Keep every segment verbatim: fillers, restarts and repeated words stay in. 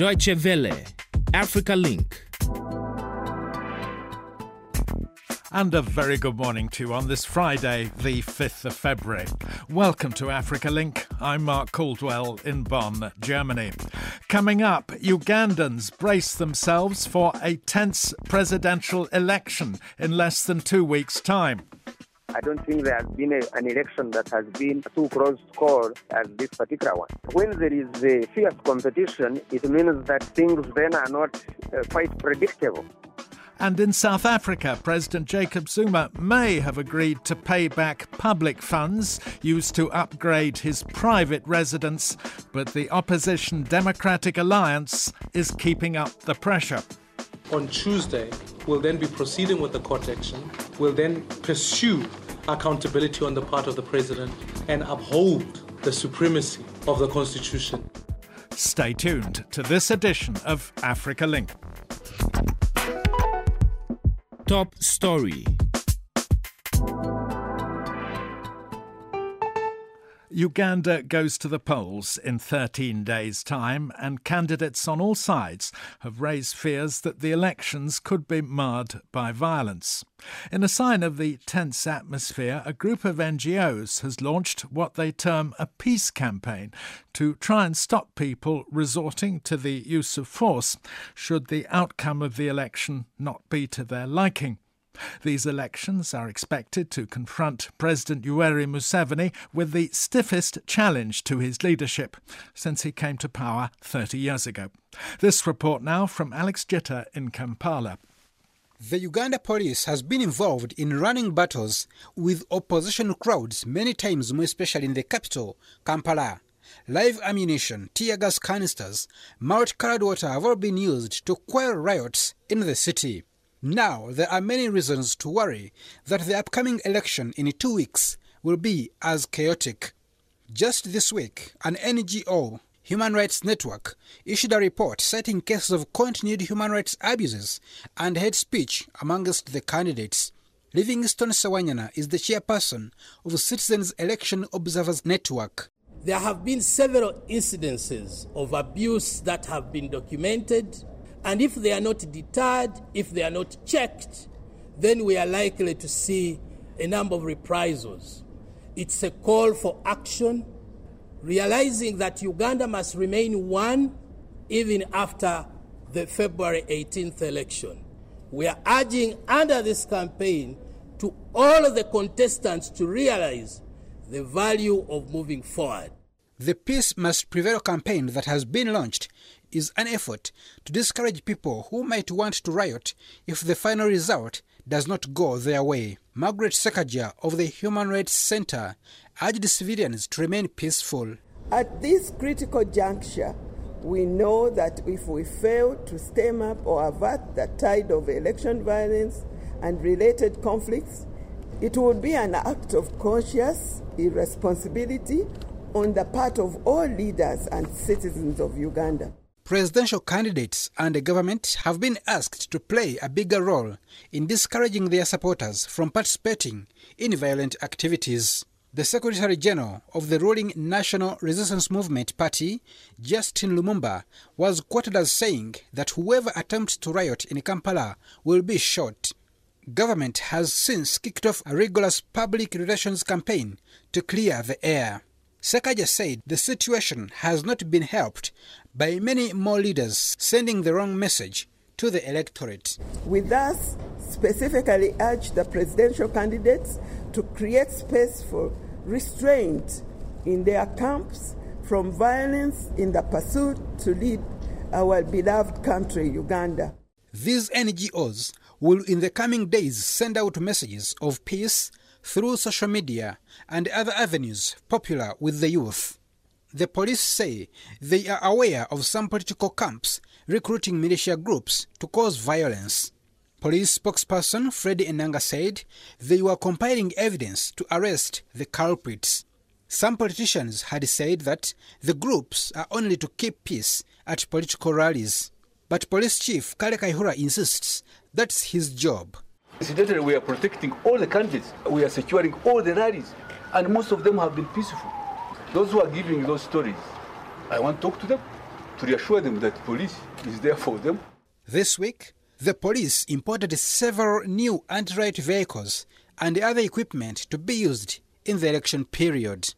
Deutsche Welle, Africa Link. And a very good morning to you on this Friday, the fifth of February. Welcome to Africa Link. I'm Mark Caldwell in Bonn, Germany. Coming up, Ugandans brace themselves for a tense presidential election in less than two weeks' time. I don't think there has been a, an election that has been too close score as this particular one. When there is a fierce competition, it means that things then are not uh, quite predictable. And in South Africa, President Jacob Zuma may have agreed to pay back public funds used to upgrade his private residence, but the opposition Democratic Alliance is keeping up the pressure. On Tuesday, we'll then be proceeding with the court action. We'll then pursue accountability on the part of the president and uphold the supremacy of the Constitution. Stay tuned to this edition of Africa Link. Top story. Uganda goes to the polls in thirteen days' time, and candidates on all sides have raised fears that the elections could be marred by violence. In a sign of the tense atmosphere, a group of N G Os has launched what they term a peace campaign to try and stop people resorting to the use of force should the outcome of the election not be to their liking. These elections are expected to confront President Yoweri Museveni with the stiffest challenge to his leadership since he came to power thirty years ago. This report now from Alex Jitter in Kampala. The Uganda police has been involved in running battles with opposition crowds many times, more especially in the capital, Kampala. Live ammunition, tear gas canisters, malt-coloured water have all been used to quell riots in the city. Now, there are many reasons to worry that the upcoming election in two weeks will be as chaotic. Just this week, an N G O, Human Rights Network, issued a report citing cases of continued human rights abuses and hate speech amongst the candidates. Livingstone Sawanyana is the chairperson of Citizens Election Observers Network. There have been several incidences of abuse that have been documented. And if they are not deterred, if they are not checked, then we are likely to see a number of reprisals. It's a call for action, realizing that Uganda must remain one even after the February eighteenth election. We are urging under this campaign to all of the contestants to realize the value of moving forward. The Peace Must Prevail campaign that has been launched is an effort to discourage people who might want to riot if the final result does not go their way. Margaret Sekaja of the Human Rights Center urged civilians to remain peaceful. At this critical juncture, we know that if we fail to stem up or avert the tide of election violence and related conflicts, it would be an act of conscious irresponsibility on the part of all leaders and citizens of Uganda. Presidential candidates and the government have been asked to play a bigger role in discouraging their supporters from participating in violent activities. The Secretary General of the ruling National Resistance Movement Party, Justin Lumumba, was quoted as saying that whoever attempts to riot in Kampala will be shot. Government has since kicked off a rigorous public relations campaign to clear the air. Sekaja said the situation has not been helped by many more leaders sending the wrong message to the electorate. We thus specifically urge the presidential candidates to create space for restraint in their camps from violence in the pursuit to lead our beloved country, Uganda. These N G Os will in the coming days send out messages of peace through social media and other avenues popular with the youth. The police say they are aware of some political camps recruiting militia groups to cause violence. Police spokesperson Freddie Enanga said they were compiling evidence to arrest the culprits. Some politicians had said that the groups are only to keep peace at political rallies. But Police Chief Kale Kaihura insists that's his job. Incidentally, we are protecting all the candidates. We are securing all the rallies, and most of them have been peaceful. Those who are giving those stories, I want to talk to them. to reassure them that the police is there for them. This week, the police imported several new anti-riot vehicles and other equipment to be used in the election period.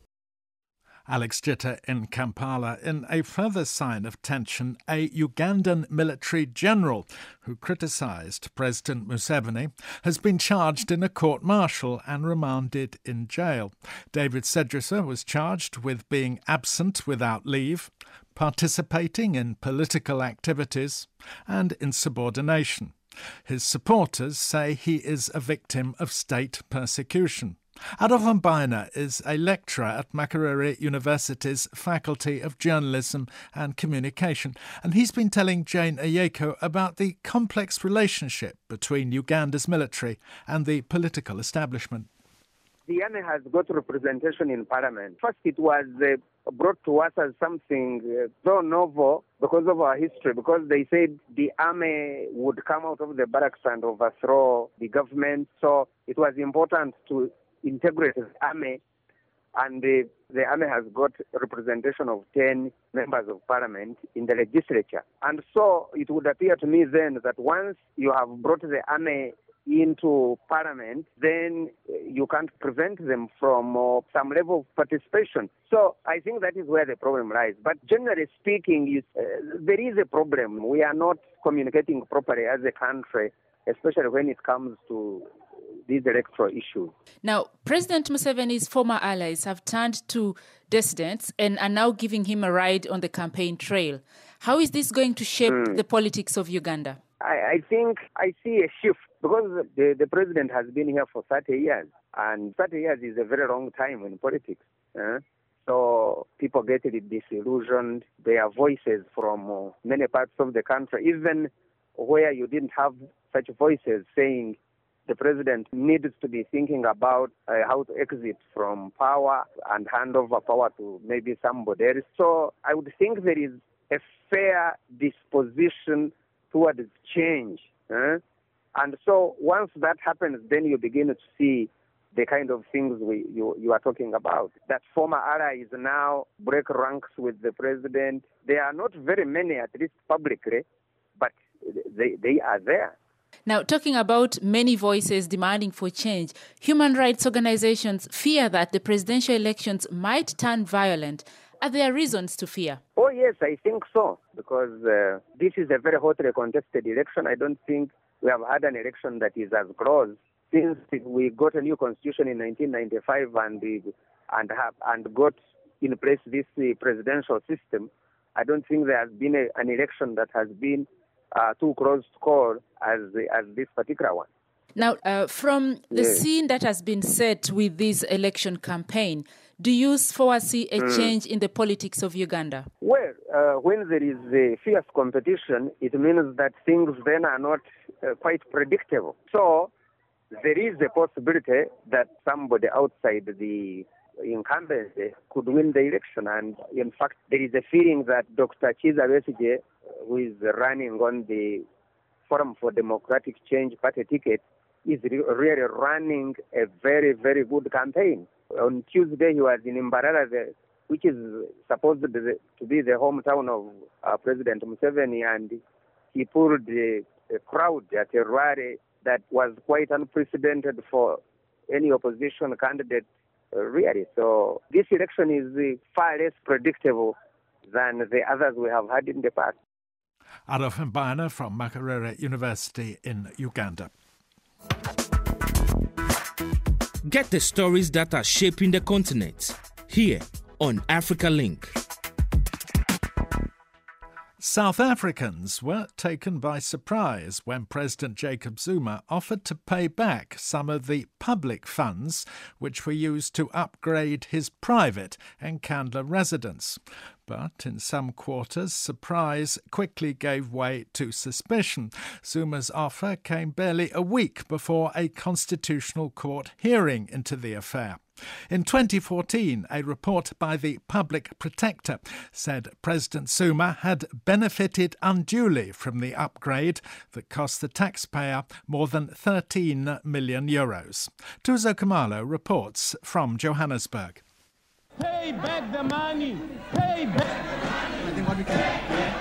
Alex Jitter in Kampala. In a further sign of tension, a Ugandan military general who criticised President Museveni has been charged in a court-martial and remanded in jail. David Sedgwiser was charged with being absent without leave, participating in political activities and insubordination. His supporters say he is a victim of state persecution. Adolphe Mbaina is a lecturer at Makerere University's Faculty of Journalism and Communication, and he's been telling Jane Ayeko about the complex relationship between Uganda's military and the political establishment. The army has got representation in parliament. First, it was uh, brought to us as something uh, so novel because of our history, because they said the army would come out of the barracks and overthrow the government. So it was important to integrate the army, and the, the army has got representation of ten members of parliament in the legislature. And so it would appear to me then that once you have brought the army into parliament, then you can't prevent them from uh, some level of participation. So I think that is where the problem lies. But generally speaking, uh, there is a problem. We are not communicating properly as a country, especially when it comes to these electoral issues. Now, President Museveni's former allies have turned to dissidents and are now giving him a ride on the campaign trail. How is this going to shape mm. the politics of Uganda? I, I think I see a shift because the, the president has been here for thirty years, and thirty years is a very long time in politics. Eh? So people get disillusioned. There are voices from uh, many parts of the country, even where you didn't have such voices saying the president needs to be thinking about uh, how to exit from power and hand over power to maybe somebody else. So I would think there is a fair disposition towards change. Eh? And so once that happens, then you begin to see the kind of things we, you, you are talking about. That former allies now break ranks with the president. There are not very many, at least publicly, but they, they are there. Now, talking about many voices demanding for change, human rights organizations fear that the presidential elections might turn violent. Are there reasons to fear? Oh, yes, I think so, because uh, this is a very hotly contested election. I don't think we have had an election that is as close since we got a new constitution in nineteen ninety-five and and have and got in place this uh, presidential system. I don't think there has been a, an election that has been Uh, too close to call as as this particular one. Now, uh, from the yes. scene that has been set with this election campaign, do you foresee a mm. change in the politics of Uganda? Well, uh, when there is a fierce competition, it means that things then are not uh, quite predictable. So there is a possibility that somebody outside the incumbency could win the election. And in fact, there is a feeling that Doctor Kizza Besigye, who is running on the Forum for Democratic Change party ticket, is re- really running a very, very good campaign. On Tuesday, he was in Mbarara, which is supposed to be the hometown of uh, President Museveni, and he pulled a, a crowd at a rally that was quite unprecedented for any opposition candidate, uh, really. So this election is uh, far less predictable than the others we have had in the past. Adolphe Mbaina from Makerere University in Uganda. Get the stories that are shaping the continent here on Africa Link. South Africans were taken by surprise when President Jacob Zuma offered to pay back some of the public funds which were used to upgrade his private Nkandla residence. But in some quarters, surprise quickly gave way to suspicion. Zuma's offer came barely a week before a constitutional court hearing into the affair. In twenty fourteen, a report by the Public Protector said President Zuma had benefited unduly from the upgrade that cost the taxpayer more than thirteen million euros. Tuzo Kamalo reports from Johannesburg. Pay back the money! Pay back! I think what we can...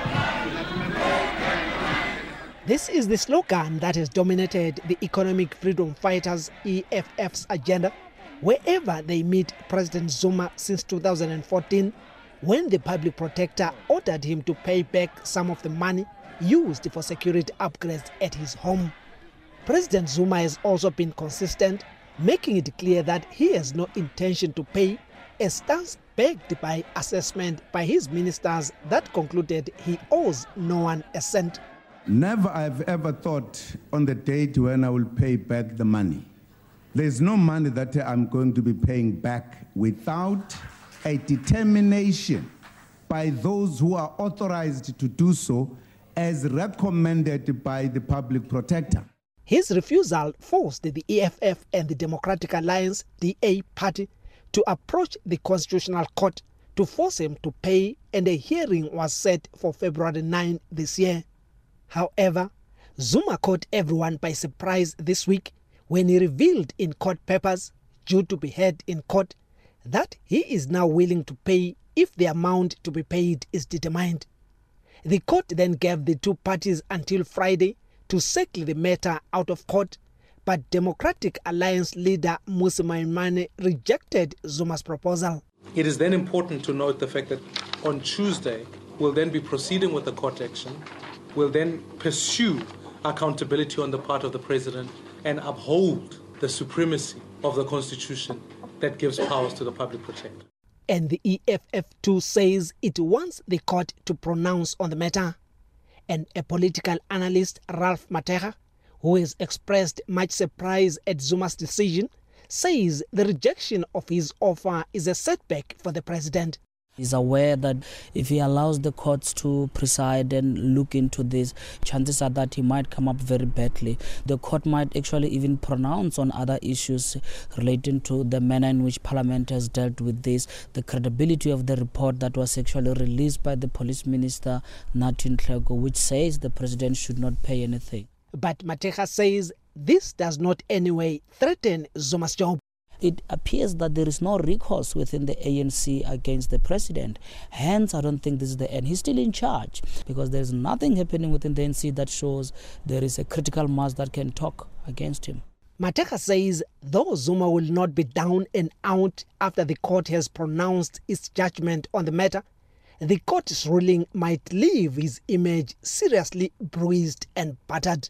This is the slogan that has dominated the Economic Freedom Fighters E F F's agenda wherever they meet President Zuma since two thousand fourteen, when the public protector ordered him to pay back some of the money used for security upgrades at his home. President Zuma has also been consistent, making it clear that he has no intention to pay, a stance backed by assessment by his ministers that concluded he owes no one a cent. Never I've ever thought on the date when I will pay back the money. There's no money that I'm going to be paying back without a determination by those who are authorized to do so as recommended by the public protector. His refusal forced the E F F and the Democratic Alliance, D A party, to approach the Constitutional Court to force him to pay, and a hearing was set for February ninth this year. However, Zuma caught everyone by surprise this week when he revealed in court papers, due to be heard in court, that he is now willing to pay if the amount to be paid is determined. The court then gave the two parties until Friday to settle the matter out of court, but Democratic Alliance leader Mmusi Maimane rejected Zuma's proposal. It is then important to note the fact that on Tuesday, we'll then be proceeding with the court action. Will then pursue accountability on the part of the president and uphold the supremacy of the Constitution that gives powers to the public protector. And the E F F too says it wants the court to pronounce on the matter. And a political analyst, Ralph Mateja, who has expressed much surprise at Zuma's decision, says the rejection of his offer is a setback for the president. He's aware that if he allows the courts to preside and look into this, chances are that he might come up very badly. The court might actually even pronounce on other issues relating to the manner in which Parliament has dealt with this, the credibility of the report that was actually released by the police minister, Nathi Nhleko, which says the president should not pay anything. But Mateja says this does not anyway threaten Zuma's job. It appears that there is no recourse within the A N C against the president. Hence, I don't think this is the end. He's still in charge because there's nothing happening within the A N C that shows there is a critical mass that can talk against him. Mateja says though Zuma will not be down and out after the court has pronounced its judgment on the matter, the court's ruling might leave his image seriously bruised and battered.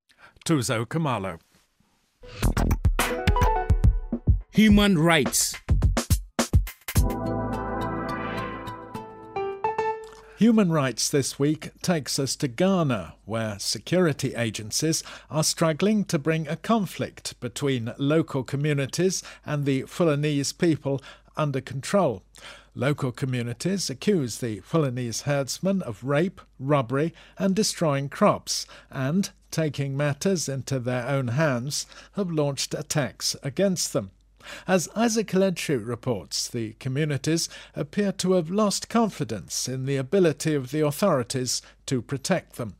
Tuzo Khumalo. Human rights. Human rights this week takes us to Ghana, where security agencies are struggling to bring a conflict between local communities and the Fulanese people under control. Local communities accuse the Fulanese herdsmen of rape, robbery and destroying crops, and, taking matters into their own hands, have launched attacks against them. As Isaac Ledshi reports, the communities appear to have lost confidence in the ability of the authorities to protect them.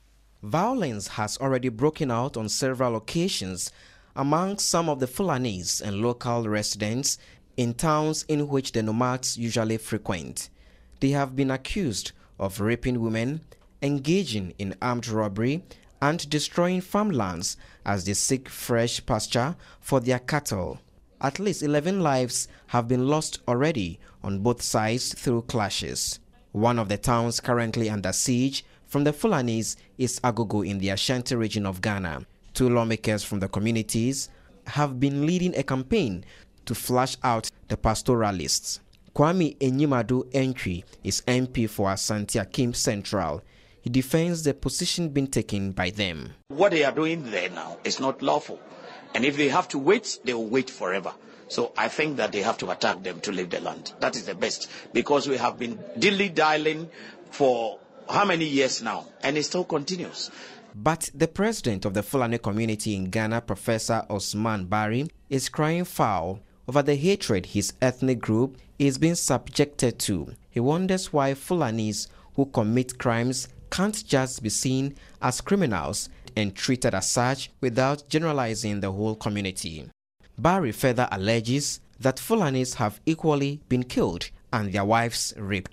Violence has already broken out on several occasions among some of the Fulanese and local residents in towns in which the nomads usually frequent. They have been accused of raping women, engaging in armed robbery, and destroying farmlands as they seek fresh pasture for their cattle. At least eleven lives have been lost already on both sides through clashes. One of the towns currently under siege from the Fulanese is Agogo in the Ashanti region of Ghana. Two lawmakers from the communities have been leading a campaign to flush out the pastoralists. Kwame Enyimadu Entry is M P for Asante Akim Central. He defends the position being taken by them. What they are doing there now is not lawful. And if they have to wait, they will wait forever. So I think that they have to attack them to leave the land. That is the best. Because we have been dilly-dallying for how many years now? And it still continues. But the president of the Fulani community in Ghana, Professor Osman Bari, is crying foul over the hatred his ethnic group is being subjected to. He wonders why Fulanis who commit crimes can't just be seen as criminals and treated as such without generalizing the whole community. Bari further alleges that Fulanis have equally been killed and their wives raped.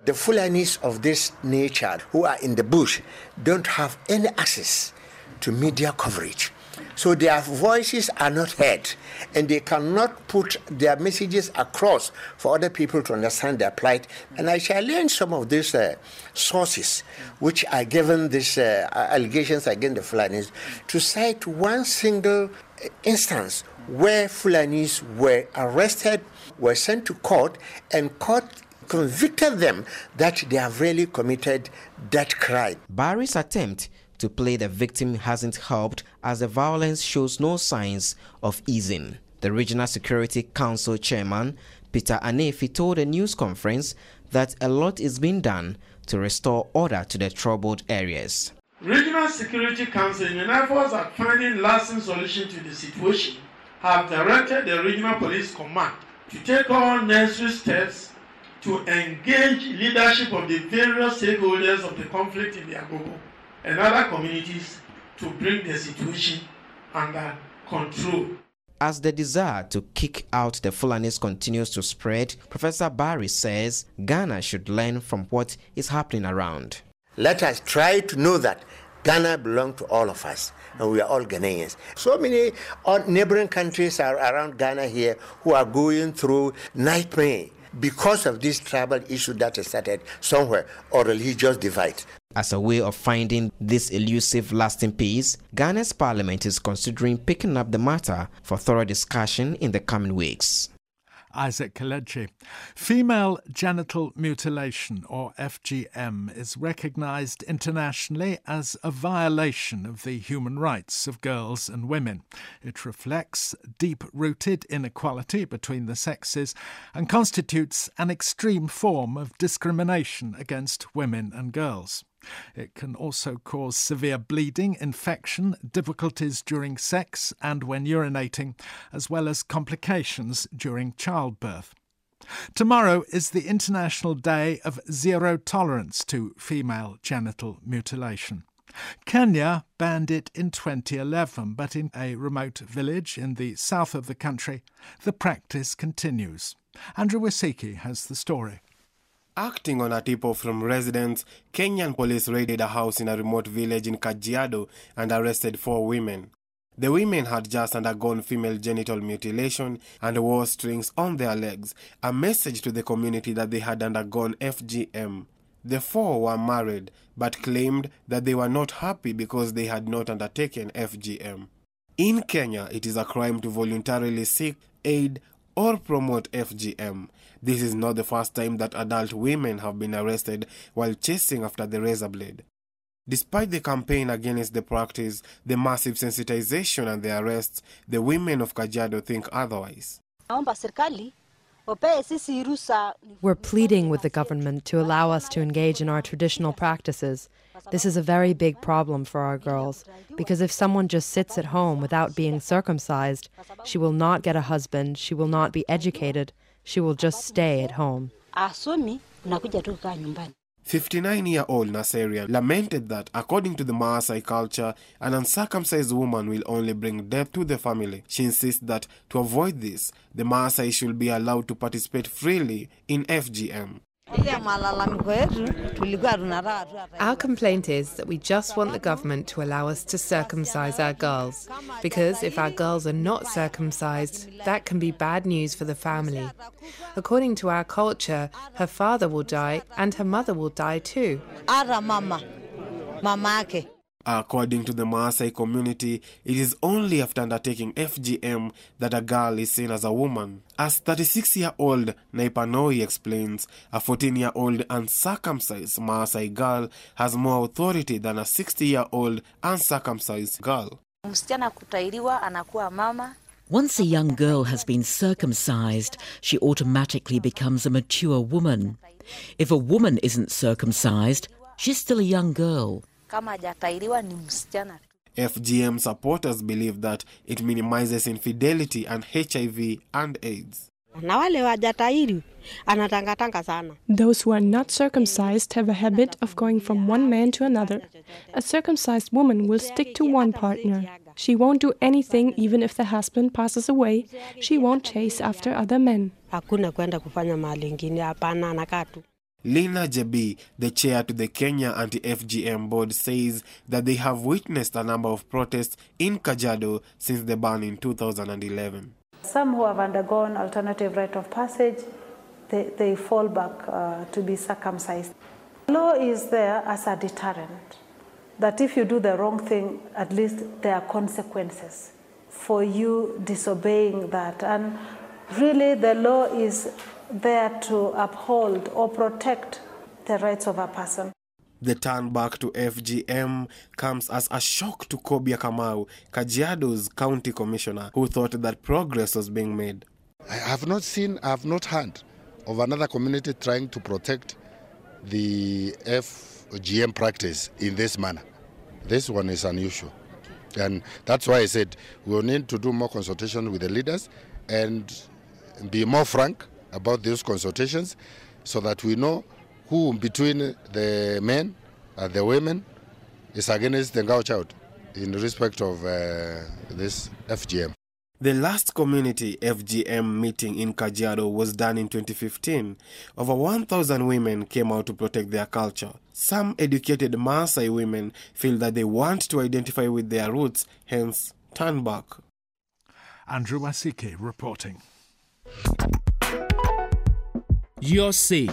The Fulanis of this nature who are in the bush don't have any access to media coverage. So their voices are not heard, and they cannot put their messages across for other people to understand their plight. And I challenge some of these uh, sources which are given these uh, allegations against the Fulanis to cite one single instance where Fulanis were arrested, were sent to court, and court convicted them that they have really committed that crime. Barry's attempt to play the victim hasn't helped, as the violence shows no signs of easing. The Regional Security Council chairman, Peter Anefi, told a news conference that a lot is being done to restore order to the troubled areas. Regional Security Council, in an effort at finding lasting solution to the situation, have directed the Regional Police Command to take all necessary steps to engage leadership of the various stakeholders of the conflict in the Agogo and other communities to bring the situation under control. As the desire to kick out the Fulanis continues to spread, Professor Barry says Ghana should learn from what is happening around. Let us try to know that Ghana belongs to all of us, and we are all Ghanaians. So many neighboring countries are around Ghana here who are going through nightmare because of this tribal issue that is started somewhere, or religious divide. As a way of finding this elusive lasting peace, Ghana's parliament is considering picking up the matter for thorough discussion in the coming weeks. Isaac Kelechi. Female genital mutilation, or F G M, is recognised internationally as a violation of the human rights of girls and women. It reflects deep-rooted inequality between the sexes and constitutes an extreme form of discrimination against women and girls. It can also cause severe bleeding, infection, difficulties during sex and when urinating, as well as complications during childbirth. Tomorrow is the International Day of Zero Tolerance to Female Genital Mutilation. Kenya banned it in twenty eleven, but in a remote village in the south of the country, the practice continues. Andrew Wisiki has the story. Acting on a tip-off from residents, Kenyan police raided a house in a remote village in Kajiado and arrested four women. The women had just undergone female genital mutilation and wore strings on their legs, a message to the community that they had undergone F G M. The four were married, but claimed that they were not happy because they had not undertaken F G M. In Kenya, it is a crime to voluntarily seek, aid, or promote F G M. This is not the first time that adult women have been arrested while chasing after the razor blade. Despite the campaign against the practice, the massive sensitization and the arrests, the women of Kajiado think otherwise. We're pleading with the government to allow us to engage in our traditional practices. This is a very big problem for our girls, because if someone just sits at home without being circumcised, she will not get a husband, she will not be educated, she will just stay at home. fifty-nine-year-old Naseria lamented that, according to the Maasai culture, an uncircumcised woman will only bring death to the family. She insists that, to avoid this, the Maasai should be allowed to participate freely in F G M. Our complaint is that we just want the government to allow us to circumcise our girls, because if our girls are not circumcised, that can be bad news for the family. According to our culture, her father will die and her mother will die too. According to the Maasai community, it is only after undertaking F G M that a girl is seen as a woman. As thirty-six-year-old Naipanoi explains, a fourteen-year-old uncircumcised Maasai girl has more authority than a sixty-year-old uncircumcised girl. Once a young girl has been circumcised, she automatically becomes a mature woman. If a woman isn't circumcised, she's still a young girl. F G M supporters believe that it minimizes infidelity and H I V and AIDS. Those who are not circumcised have a habit of going from one man to another. A circumcised woman will stick to one partner. She won't do anything even if the husband passes away. She won't chase after other men. Lina Jebi, the chair to the Kenya Anti-F G M board, says that they have witnessed a number of protests in Kajiado since the ban in two thousand eleven. Some who have undergone alternative rite of passage, they, they fall back uh, to be circumcised. Law is there as a deterrent, that if you do the wrong thing, at least there are consequences for you disobeying that. And really the law is there to uphold or protect the rights of a person. The turn back to F G M comes as a shock to Kobia Kamau, Kajiado's county commissioner, who thought that progress was being made. I have not seen, I have not heard of another community trying to protect the F G M practice in this manner. This one is unusual. And that's why I said we will need to do more consultation with the leaders and be more frank about these consultations so that we know who between the men and the women is against the Ngao child in respect of uh, this F G M. The last community F G M meeting in Kajiado was done in twenty fifteen. Over one thousand women came out to protect their culture. Some educated Maasai women feel that they want to identify with their roots, hence turn back. Andrew Wasiki reporting. Your say.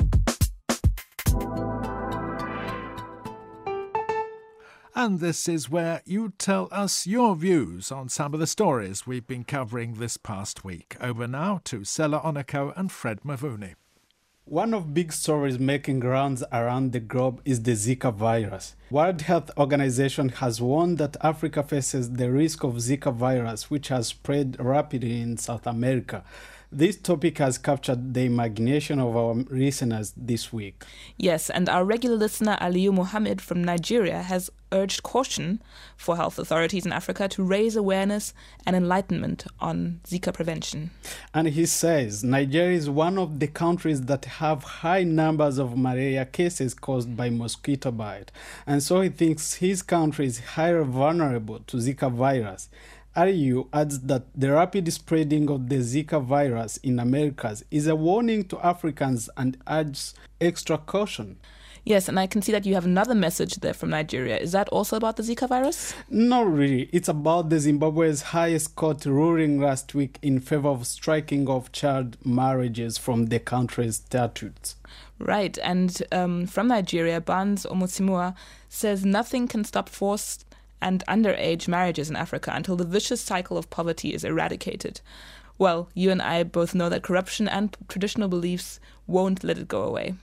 And this is where you tell us your views on some of the stories we've been covering this past week. Over now to Sela Onako and Fred Mavuni. One of big stories making rounds around the globe is the Zika virus. World Health Organization has warned that Africa faces the risk of Zika virus, which has spread rapidly in South America. This topic has captured the imagination of our listeners this week. Yes, and our regular listener Aliyu Mohammed from Nigeria has urged caution for health authorities in Africa to raise awareness and enlightenment on Zika prevention. And he says Nigeria is one of the countries that have high numbers of malaria cases caused by mosquito bite. And so he thinks his country is highly vulnerable to Zika virus. Aliyu adds that the rapid spreading of the Zika virus in Americas is a warning to Africans and urges extra caution. Yes, and I can see that you have another message there from Nigeria. Is that also about the Zika virus? Not really. It's about the Zimbabwe's highest court ruling last week in favor of striking off child marriages from the country's statutes. Right, and um, from Nigeria, Barnes Omotsimua says nothing can stop forced and underage marriages in Africa until the vicious cycle of poverty is eradicated. Well, you and I both know that corruption and traditional beliefs won't let it go away.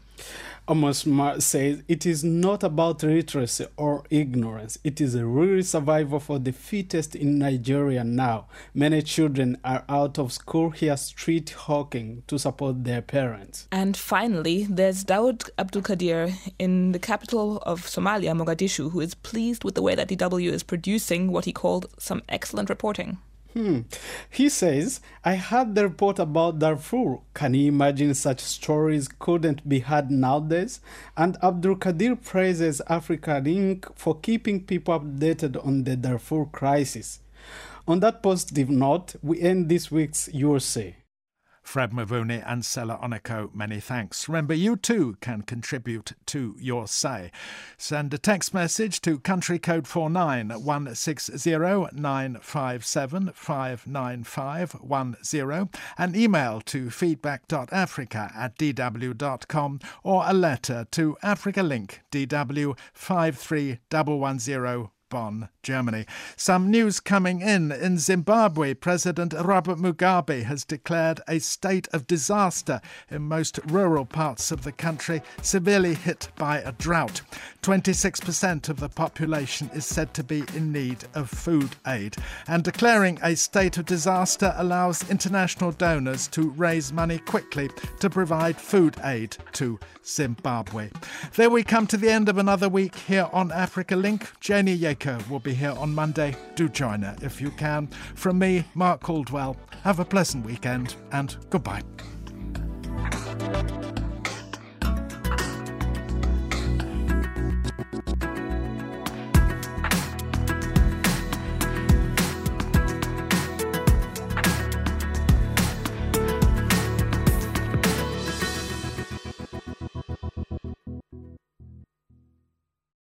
Omosma says it is not about literacy or ignorance. It is a real survival for the fittest in Nigeria now. Many children are out of school here street hawking to support their parents. And finally, there's Dawood Abdul Kadir in the capital of Somalia, Mogadishu, who is pleased with the way that D W is producing what he called some excellent reporting. Hmm. He says, I heard the report about Darfur. Can you imagine such stories couldn't be heard nowadays? And Abdul Kadir praises Africa Link for keeping people updated on the Darfur crisis. On that positive note, we end this week's Your Say. Fred Mavuni and Sela Onako, many thanks. Remember, you too can contribute to Your Say. Send a text message to country code four nine one six zero nine five seven five nine five one zero, an email to feedback.africa at dw.com or a letter to Africa Link, D W five three one one zero, Bonn, Germany. Some news coming in. In Zimbabwe, President Robert Mugabe has declared a state of disaster in most rural parts of the country, severely hit by a drought. twenty-six percent of the population is said to be in need of food aid. And declaring a state of disaster allows international donors to raise money quickly to provide food aid to Zimbabwe. There we come to the end of another week here on Africa Link. Janie Yaker will be here on Monday. Do join her if you can. From me, Mark Caldwell, have a pleasant weekend and goodbye.